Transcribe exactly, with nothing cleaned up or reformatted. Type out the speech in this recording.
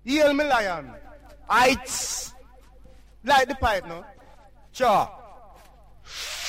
Yell me lion. Heights. Like the pipe, no? Sure.